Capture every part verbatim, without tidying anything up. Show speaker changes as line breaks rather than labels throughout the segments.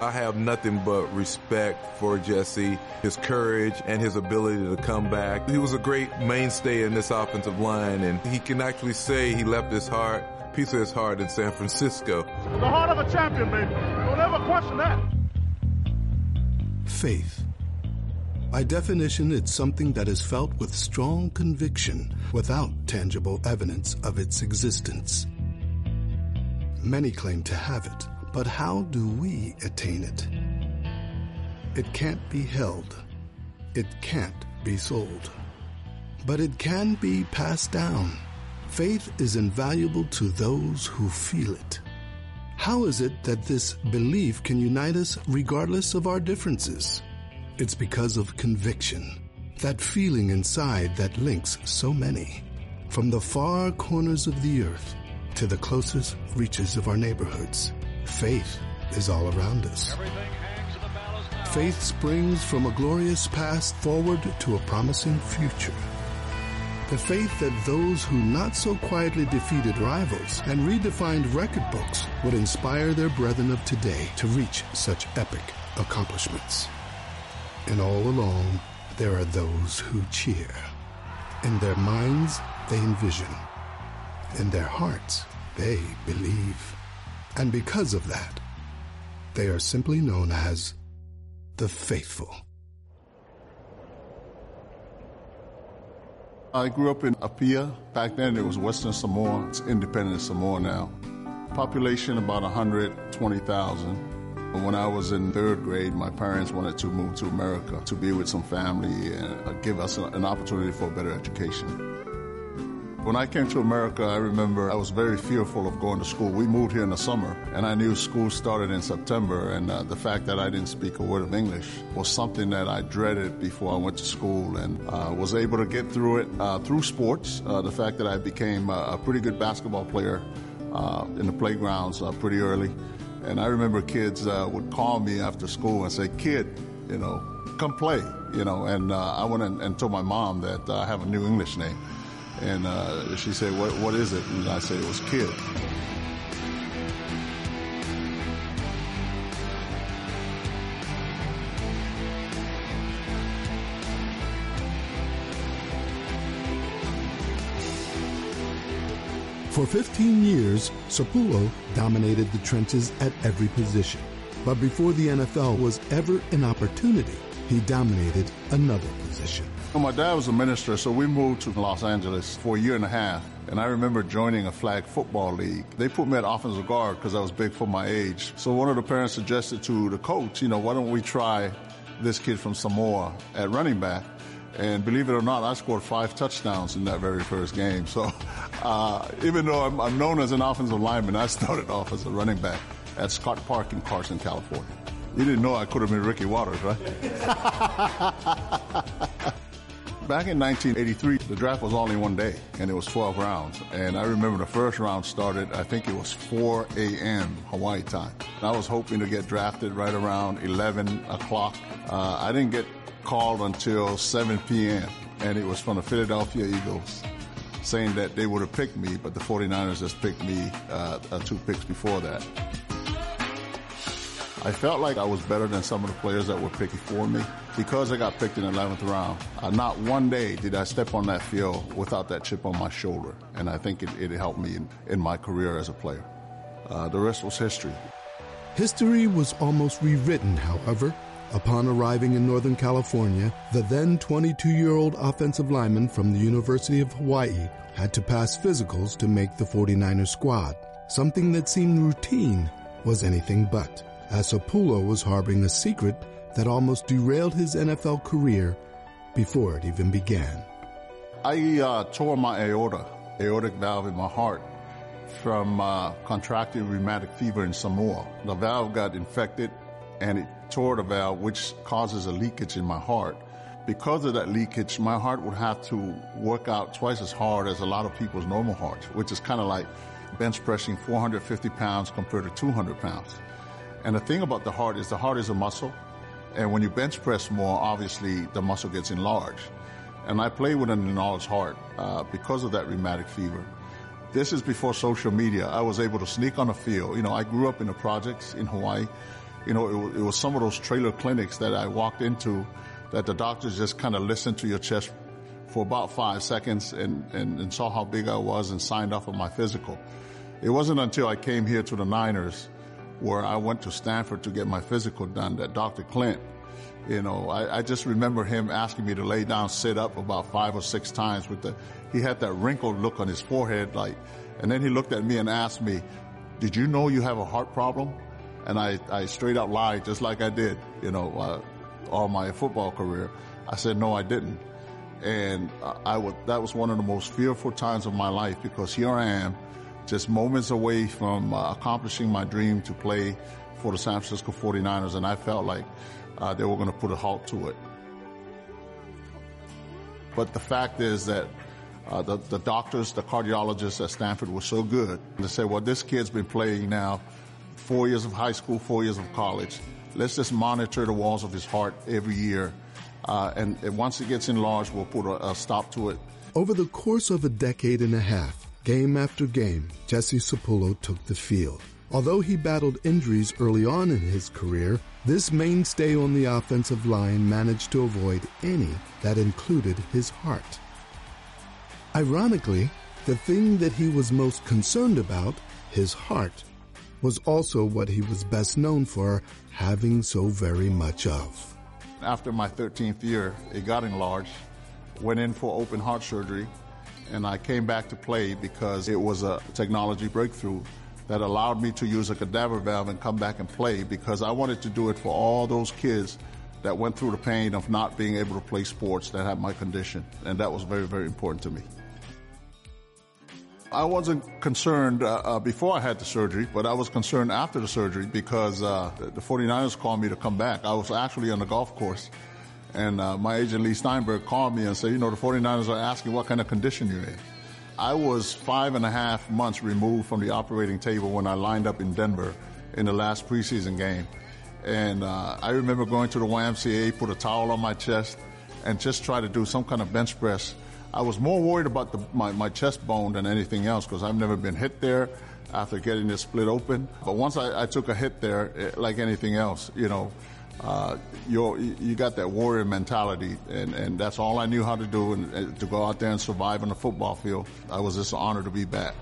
I have nothing but respect for Jesse, his courage and his ability to come back. He was a great mainstay in this offensive line, and he can actually say he left his heart, piece of his heart in San Francisco.
The heart of a champion, baby. Don't ever question that.
Faith. By definition, it's something that is felt with strong conviction without tangible evidence of its existence. Many claim to have it. But how do we attain it? It can't be held. It can't be sold. But it can be passed down. Faith is invaluable to those who feel it. How is it that this belief can unite us regardless of our differences? It's because of conviction, that feeling inside that links so many, from the far corners of the earth to the closest reaches of our neighborhoods. Faith is all around us. Faith springs from a glorious past forward to a promising future. The faith that those who not so quietly defeated rivals and redefined record books would inspire their brethren of today to reach such epic accomplishments. And all along, there are those who cheer. In their minds, they envision. In their hearts, they believe. And because of that, they are simply known as the faithful.
I grew up in Apia. Back then it was Western Samoa. It's independent Samoa now. Population about one hundred twenty thousand. When I was in third grade, my parents wanted to move to America to be with some family and give us an opportunity for a better education. When I came to America, I remember I was very fearful of going to school. We moved here in the summer, and I knew school started in September, and uh, the fact that I didn't speak a word of English was something that I dreaded before I went to school, and uh, was able to get through it uh, through sports. Uh, the fact that I became a pretty good basketball player uh, in the playgrounds uh, pretty early. And I remember kids uh, would call me after school and say, "Kid, you know, come play," you know, and uh, I went and, and told my mom that uh, I have a new English name. And uh, she said, what, what is it? And I said, it was Kid.
For fifteen years, Sapulo dominated the trenches at every position. But before the N F L was ever an opportunity, he dominated another position.
Well, my dad was a minister, so we moved to Los Angeles for a year and a half. And I remember joining a flag football league. They put me at offensive guard because I was big for my age. So one of the parents suggested to the coach, you know, why don't we try this kid from Samoa at running back? And believe it or not, I scored five touchdowns in that very first game. So uh, even though I'm, I'm known as an offensive lineman, I started off as a running back at Scott Park in Carson, California. You didn't know I could have been Ricky Watters, right? Back in nineteen eighty-three, the draft was only one day, and it was twelve rounds. And I remember the first round started, I think it was four a.m. Hawaii time. And I was hoping to get drafted right around eleven o'clock. Uh, I didn't get called until seven p.m., and it was from the Philadelphia Eagles, saying that they would have picked me, but the forty-niners just picked me uh, two picks before that. I felt like I was better than some of the players that were picked for me. Because I got picked in the eleventh round, uh, not one day did I step on that field without that chip on my shoulder. And I think it, it helped me in, in my career as a player. Uh, the rest was history.
History was almost rewritten, however. Upon arriving in Northern California, the then twenty-two-year-old offensive lineman from the University of Hawaii had to pass physicals to make the forty-niners squad. Something that seemed routine was anything but, as Sapulo was harboring a secret that almost derailed his N F L career before it even began.
I uh, tore my aorta, aortic valve in my heart, from uh, contracting rheumatic fever in Samoa. The valve got infected, and it tore the valve, which causes a leakage in my heart. Because of that leakage, my heart would have to work out twice as hard as a lot of people's normal hearts, which is kind of like bench pressing four hundred fifty pounds compared to two hundred pounds. And the thing about the heart is the heart is a muscle. And when you bench press more, obviously the muscle gets enlarged. And I play with an enlarged heart uh, because of that rheumatic fever. This is before social media. I was able to sneak on the field. You know, I grew up in the projects in Hawaii, You know, it was, it was some of those trailer clinics that I walked into that the doctors just kind of listened to your chest for about five seconds and, and, and saw how big I was and signed off on my physical. It wasn't until I came here to the Niners where I went to Stanford to get my physical done that Doctor Clint, you know, I, I just remember him asking me to lay down, sit up about five or six times with the, he had that wrinkled look on his forehead, like, and then he looked at me and asked me, did you know you have a heart problem? And I, I straight up lied, just like I did, you know, uh, all my football career. I said, no, I didn't. And I would, that was one of the most fearful times of my life, because here I am, just moments away from uh, accomplishing my dream to play for the San Francisco forty-niners, and I felt like uh, they were going to put a halt to it. But the fact is that uh, the, the doctors, the cardiologists at Stanford were so good. They said, well, this kid's been playing now four years of high school, four years of college. Let's just monitor the walls of his heart every year. Uh, and, and once it gets enlarged, we'll put a, a stop to it.
Over the course of a decade and a half, game after game, Jesse Sapullo took the field. Although he battled injuries early on in his career, this mainstay on the offensive line managed to avoid any that included his heart. Ironically, the thing that he was most concerned about, his heart, was also what he was best known for having so very much of.
After my thirteenth year, it got enlarged, went in for open heart surgery, and I came back to play because it was a technology breakthrough that allowed me to use a cadaver valve and come back and play, because I wanted to do it for all those kids that went through the pain of not being able to play sports that had my condition, and that was very, very important to me. I wasn't concerned uh, uh, before I had the surgery, but I was concerned after the surgery because uh, the, the forty-niners called me to come back. I was actually on the golf course, and uh, my agent Lee Steinberg called me and said, you know, the forty-niners are asking what kind of condition you're in. I was five and a half months removed from the operating table when I lined up in Denver in the last preseason game. And uh, I remember going to the Y M C A, put a towel on my chest, and just try to do some kind of bench press. I was more worried about the, my, my chest bone than anything else, because I've never been hit there after getting it split open. But once I, I took a hit there, it, like anything else, you know, uh, you're, you got that warrior mentality, and, and that's all I knew how to do, and, and to go out there and survive on the football field. I was just honored to be back.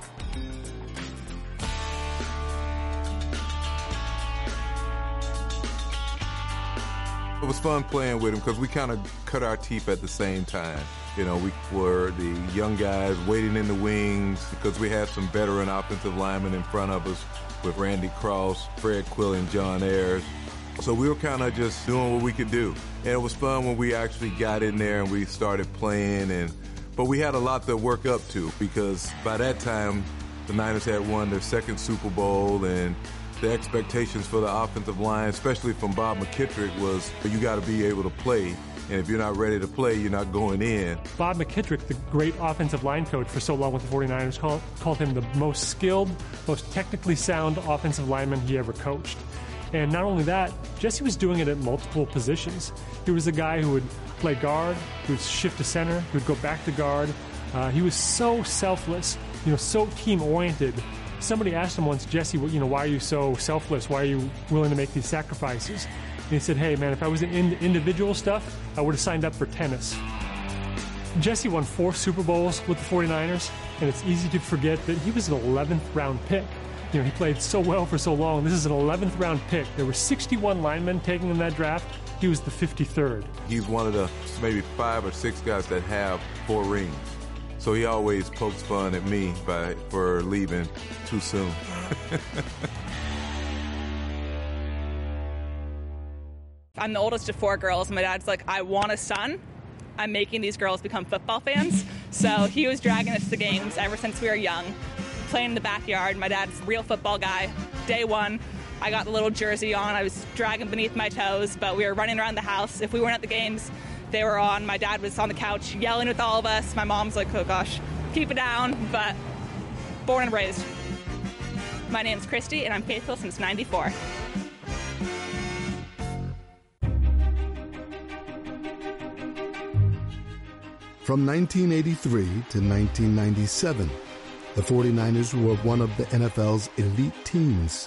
It was fun playing with him because we kind of cut our teeth at the same time. You know, we were the young guys waiting in the wings because we had some veteran offensive linemen in front of us with Randy Cross, Fred Quill, and John Ayers. So we were kind of just doing what we could do. And it was fun when we actually got in there and we started playing. And but we had a lot to work up to, because by that time, the Niners had won their second Super Bowl, and the expectations for the offensive line, especially from Bob McKittrick, was you got to be able to play. And if you're not ready to play, you're not going in.
Bob McKittrick, the great offensive line coach for so long with the forty-niners, called, called him the most skilled, most technically sound offensive lineman he ever coached. And not only that, Jesse was doing it at multiple positions. He was a guy who would play guard, who would shift to center, who would go back to guard. Uh, he was so selfless, you know, so team-oriented. Somebody asked him once, Jesse, you know, why are you so selfless? Why are you willing to make these sacrifices? And he said, hey, man, if I was in individual stuff, I would have signed up for tennis. Jesse won four Super Bowls with the forty-niners, and it's easy to forget that he was an eleventh round pick. You know, he played so well for so long. This is an eleventh round pick. There were sixty-one linemen taken in that draft. He was the fifty-third.
He's one of the maybe five or six guys that have four rings. So he always pokes fun at me by, for leaving too soon.
I'm the oldest of four girls. My dad's like, I want a son. I'm making these girls become football fans. So he was dragging us to games ever since we were young, playing in the backyard. My dad's a real football guy. Day one, I got the little jersey on. I was dragging beneath my toes, but we were running around the house. If we weren't at the games, they were on. My dad was on the couch yelling with all of us. My mom's like, oh gosh, keep it down, but born and raised. My name's Christy, and I'm faithful since ninety-four.
From nineteen eighty-three to nineteen ninety-seven, the forty-niners were one of the N F L's elite teams.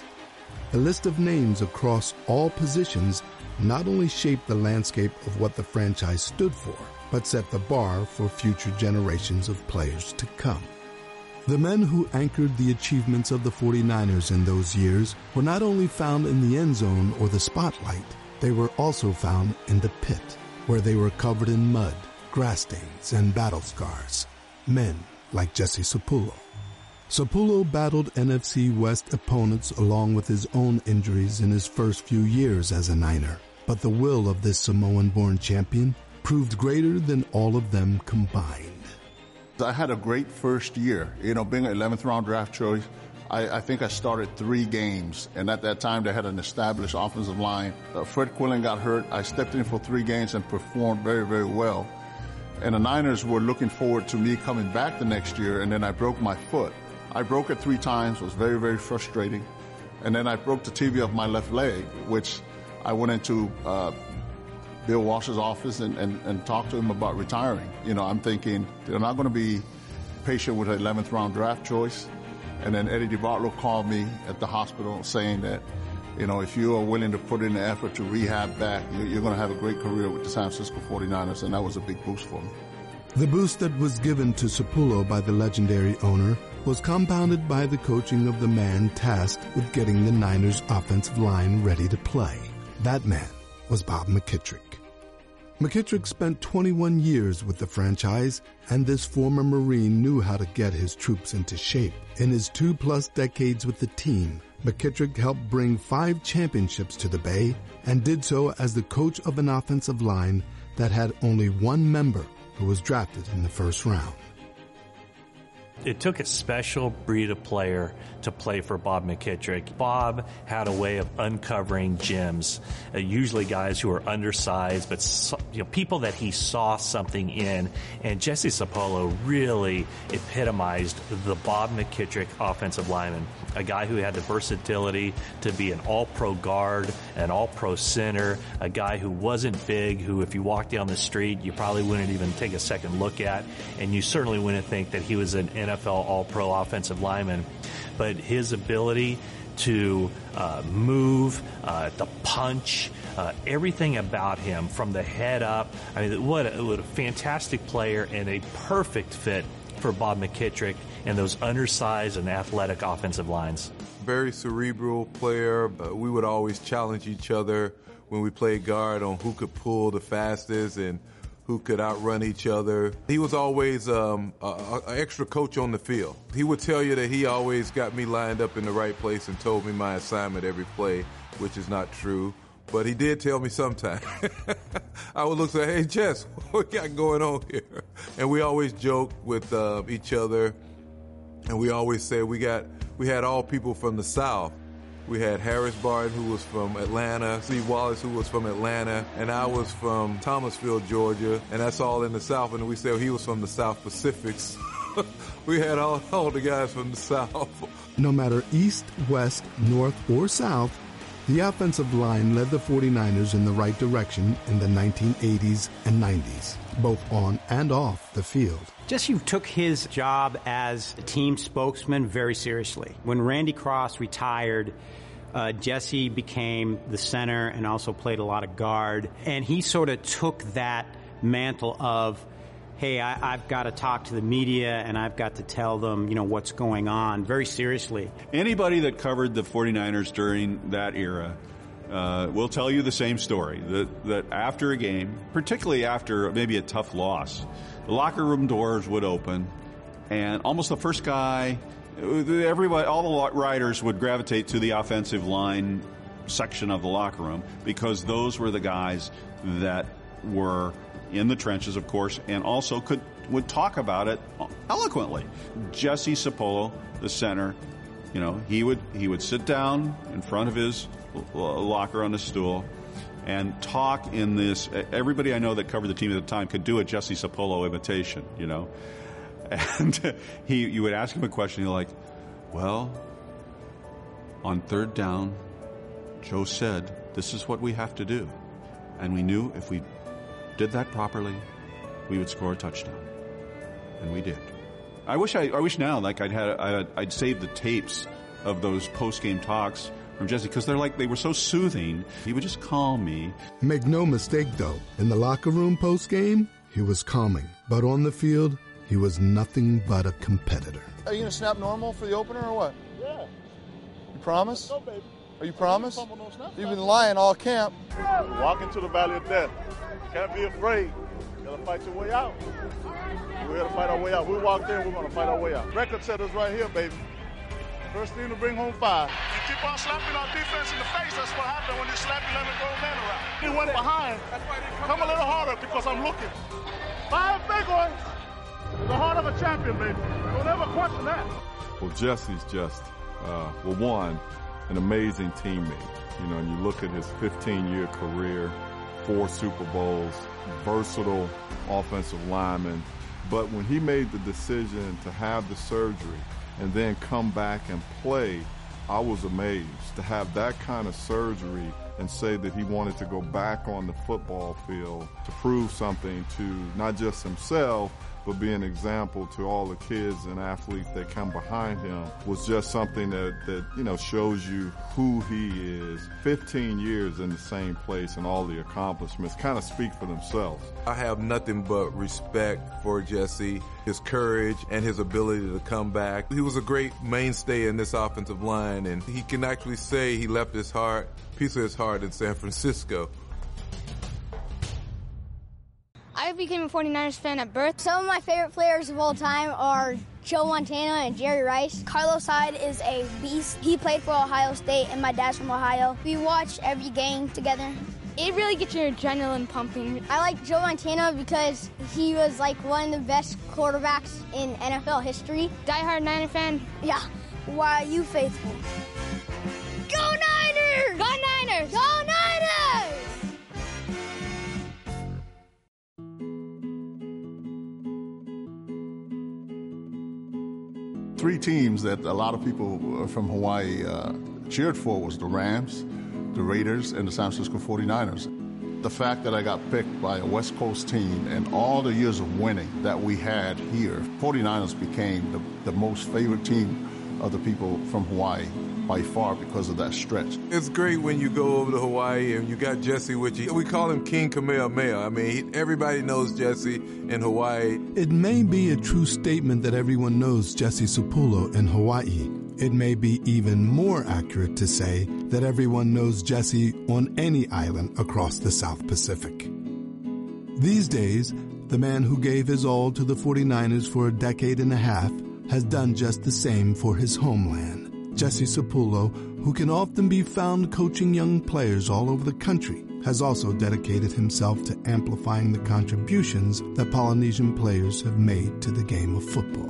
The list of names across all positions not only shaped the landscape of what the franchise stood for, but set the bar for future generations of players to come. The men who anchored the achievements of the forty-niners in those years were not only found in the end zone or the spotlight, they were also found in the pit, where they were covered in mud, grass stains, and battle scars. Men like Jesse Sapullo. Sapullo battled N F C West opponents along with his own injuries in his first few years as a Niner, but the will of this Samoan-born champion proved greater than all of them combined.
I had a great first year. You know, being an eleventh round draft choice, I, I think I started three games, and at that time they had an established offensive line. Uh, Fred Quillen got hurt. I stepped in for three games and performed very, very well. And the Niners were looking forward to me coming back the next year, and then I broke my foot. I broke it three times. It was very, very frustrating. And then I broke the tibia of my left leg, which I went into uh, Bill Walsh's office and, and, and talked to him about retiring. You know, I'm thinking they're not going to be patient with an eleventh round draft choice. And then Eddie DeBartolo called me at the hospital saying that, you know, if you are willing to put in the effort to rehab back, you're going to have a great career with the San Francisco forty-niners, and that was a big boost for me.
The boost that was given to Sapullo by the legendary owner was compounded by the coaching of the man tasked with getting the Niners' offensive line ready to play. That man was Bob McKittrick. McKittrick spent twenty-one years with the franchise, and this former Marine knew how to get his troops into shape. In his two-plus decades with the team, McKittrick helped bring five championships to the Bay and did so as the coach of an offensive line that had only one member who was drafted in the first round.
It took a special breed of player to play for Bob McKittrick. Bob had a way of uncovering gems, uh, usually guys who were undersized, but so, you know, people that he saw something in. And Jesse Sapullo really epitomized the Bob McKittrick offensive lineman, a guy who had the versatility to be an all-pro guard, an all-pro center, a guy who wasn't big, who if you walked down the street, you probably wouldn't even take a second look at, and you certainly wouldn't think that he was an N F L all-pro offensive lineman. But his ability to uh, move, uh, the punch, uh, everything about him from the head up. I mean, what a, what a fantastic player and a perfect fit for Bob McKittrick and those undersized and athletic offensive lines.
Very cerebral player. Uh, we would always challenge each other when we played guard on who could pull the fastest and who could outrun each other. He was always um, an extra coach on the field. He would tell you that he always got me lined up in the right place and told me my assignment every play, which is not true. But he did tell me sometime. I would look and say, hey, Jess, what we got going on here? And we always joke with uh, each other, and we always say we got we had all people from the South. We had Harris Barton, who was from Atlanta, Steve Wallace, who was from Atlanta, and I was from Thomasville, Georgia, and that's all in the South. And we said he was from the South Pacifics. We had all, all the guys from the South.
No matter east, west, north, or south, the offensive line led the forty-niners in the right direction in the nineteen eighties and nineties, both on and off the field.
Jesse took his job as a team spokesman very seriously. When Randy Cross retired, uh, Jesse became the center and also played a lot of guard. And he sort of took that mantle of, hey, I, I've got to talk to the media and I've got to tell them, you know, what's going on very seriously.
Anybody that covered the forty-niners during that era uh, will tell you the same story, that, that after a game, particularly after maybe a tough loss, the locker room doors would open, and almost the first guy, everybody, all the riders would gravitate to the offensive line section of the locker room because those were the guys that were in the trenches, of course, and also could would talk about it eloquently. Jesse Sapullo, the center, you know, he would he would sit down in front of his locker on a stool and talk in this. Everybody I know that covered the team at the time could do a Jesse Sapullo imitation, you know. And he, you would ask him a question, you're like, well, on third down, Joe said, this is what we have to do. And we knew if we did that properly, we would score a touchdown. And we did. I wish I, I wish now, like I'd had, I'd, I'd saved the tapes of those post-game talks from Jesse because they're like, they were so soothing. He would just calm me.
Make no mistake, though, in the locker room post-game, he was calming. But on the field, he was nothing but a competitor.
Are you going to snap normal for the opener or what?
Yeah.
You promise?
Let's go, baby.
Are you promise?
No snap,
You've been lying all camp.
Walk into the valley of death. Can't be afraid. You gotta fight your way out. We're here to fight our way out. We walked in, we're gonna fight our way out. Record setters right here, baby. First thing to bring home five. You keep on slapping our defense in the face. That's what happened when you slap your lemon gold man around. He went behind. Come a little harder because I'm looking. Five big ones. In the heart of a champion, baby. Don't ever question that.
Well, Jesse's just, uh, well, one, an amazing teammate. You know, and you look at his fifteen-year career, four Super Bowls, versatile offensive lineman. But when he made the decision to have the surgery and then come back and play, I was amazed to have that kind of surgery and say that he wanted to go back on the football field to prove something to not just himself, but be an example to all the kids and athletes that come behind him was just something that, that, you know, shows you who he is. fifteen years in the same place and all the accomplishments kind of speak for themselves. I have nothing but respect for Jesse, his courage and his ability to come back. He was a great mainstay in this offensive line, and he can actually say he left his heart, piece of his heart in San Francisco.
I became a forty-niners fan at birth. Some of my favorite players of all time are Joe Montana and Jerry Rice. Carlos Hyde is a beast. He played for Ohio State, and my dad's from Ohio. We watch every game together. It really gets your adrenaline pumping. I like Joe Montana because he was like one of the best quarterbacks in N F L history. Die-hard Niner fan? Yeah. Why are you faithful? Go Niners! Go Niners! Go Niners!
Three teams that a lot of people from Hawaii uh, cheered for was the Rams, the Raiders, and the San Francisco forty-niners. The fact that I got picked by a West Coast team and all the years of winning that we had here, forty-niners became the, the most favorite team of the people from Hawaii by far because of that stretch.
It's great when you go over to Hawaii and you got Jesse with you. We call him King Kamehameha. I mean, he, everybody knows Jesse in Hawaii.
It may be a true statement that everyone knows Jesse Sapullo in Hawaii. It may be even more accurate to say that everyone knows Jesse on any island across the South Pacific. These days, the man who gave his all to the forty-niners for a decade and a half has done just the same for his homeland. Jesse Sapullo, who can often be found coaching young players all over the country, has also dedicated himself to amplifying the contributions that Polynesian players have made to the game of football.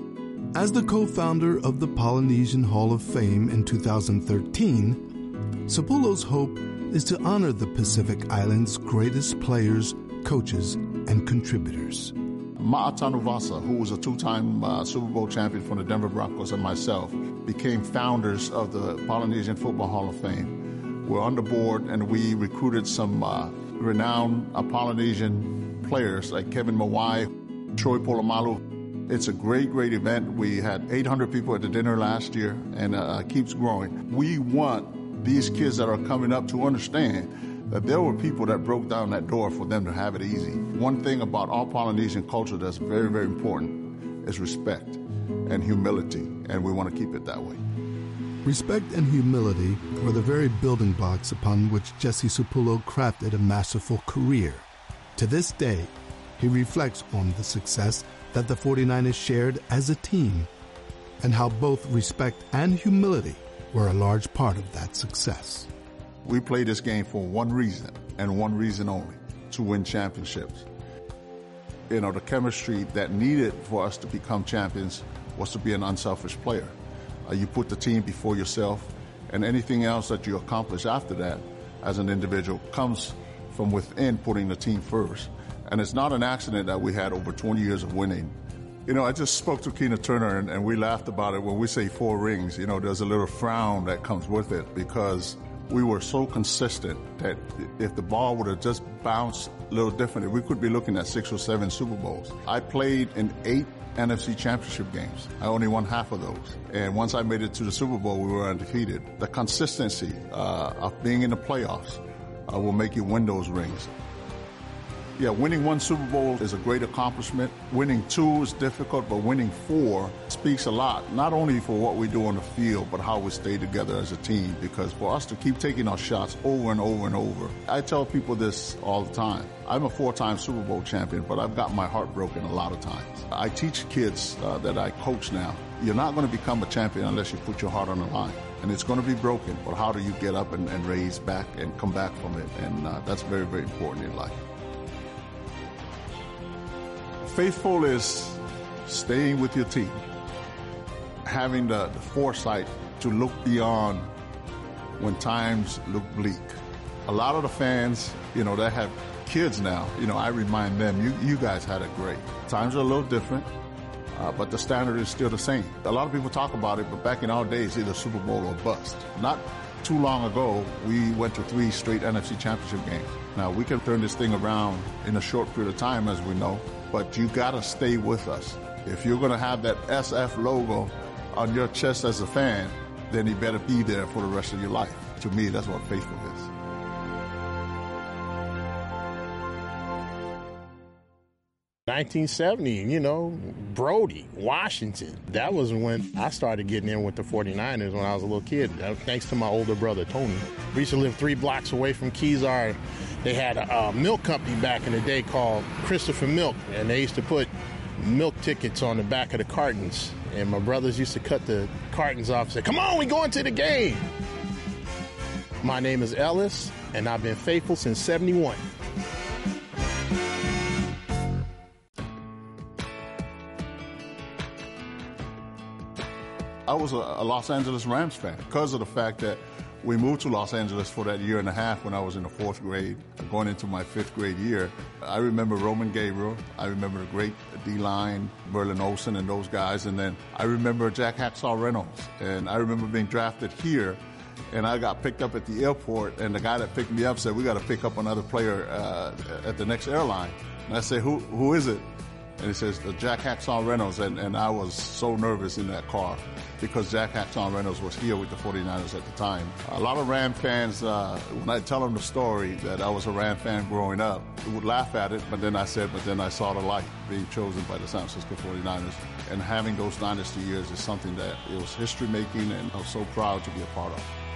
As the co-founder of the Polynesian Hall of Fame in two thousand thirteen, Sapullo's hope is to honor the Pacific Islands' greatest players, coaches, and contributors.
Ma'atanuvasa, who was a two-time uh, Super Bowl champion from the Denver Broncos, and myself became founders of the Polynesian Football Hall of Fame. We're on the board, and we recruited some uh, renowned uh, Polynesian players like Kevin Mawai, Troy Polamalu. It's a great, great event. We had eight hundred people at the dinner last year, and uh, keeps growing. We want these kids that are coming up to understand that there were people that broke down that door for them to have it easy. One thing about our Polynesian culture that's very, very important is respect and humility, and we want to keep it that way.
Respect and humility were the very building blocks upon which Jesse Sapullo crafted a masterful career. To this day, he reflects on the success that the forty-niners shared as a team, and how both respect and humility were a large part of that success.
We play this game for one reason, and one reason only, to win championships. You know, the chemistry that needed for us to become champions was to be an unselfish player. Uh, you put the team before yourself, and anything else that you accomplish after that as an individual comes from within putting the team first. And it's not an accident that we had over twenty years of winning. You know, I just spoke to Keena Turner, and, and we laughed about it. When we say four rings, you know, there's a little frown that comes with it, because we were so consistent that if the ball would have just bounced a little differently, we could be looking at six or seven Super Bowls. I played in eight N F C championship games. I only won half of those. And once I made it to the Super Bowl, we were undefeated. The consistency uh, of being in the playoffs uh, will make you win those rings. Yeah, winning one Super Bowl is a great accomplishment. Winning two is difficult, but winning four speaks a lot, not only for what we do on the field, but how we stay together as a team. Because for us to keep taking our shots over and over and over, I tell people this all the time. I'm a four-time Super Bowl champion, but I've got my heart broken a lot of times. I teach kids uh, that I coach now, you're not going to become a champion unless you put your heart on the line. And it's going to be broken, but how do you get up and, and raise back and come back from it? And uh, that's very, very important in life. Faithful is staying with your team, having the, the foresight to look beyond when times look bleak. A lot of the fans, you know, that have kids now, you know, I remind them, you, you guys had it great. Times are a little different, uh, but the standard is still the same. A lot of people talk about it, but back in our days, either Super Bowl or bust. Not too long ago, we went to three straight N F C championship games. Now, we can turn this thing around in a short period of time, as we know, but you got to stay with us. If you're going to have that S F logo on your chest as a fan, then you better be there for the rest of your life. To me, that's what faithful is.
nineteen seventy, you know, Brody, Washington. That was when I started getting in with the forty-niners when I was a little kid, thanks to my older brother, Tony. We used to live three blocks away from Kezar. They had a, a milk company back in the day called Christopher Milk, and they used to put milk tickets on the back of the cartons. And my brothers used to cut the cartons off and say, "Come on, we going to the game." My name is Ellis, and I've been faithful since seventy-one.
I was a, a Los Angeles Rams fan because of the fact that we moved to Los Angeles for that year and a half when I was in the fourth grade, going into my fifth grade year. I remember Roman Gabriel. I remember the great D-line, Merlin Olsen and those guys. And then I remember Jack Hacksaw Reynolds. And I remember being drafted here, and I got picked up at the airport, and the guy that picked me up said, "We got to pick up another player uh, at the next airline." And I said, who, who is it? And he says, Jack Hacksaw Reynolds. And, and I was so nervous in that car because Jack Hacksaw Reynolds was here with the forty-niners at the time. A lot of Ram fans, uh, when I tell them the story that I was a Ram fan growing up, they would laugh at it, but then I said, but then I saw the light being chosen by the San Francisco forty-niners. And having those dynasty years is something that it was history-making, and I was so proud to be a part of.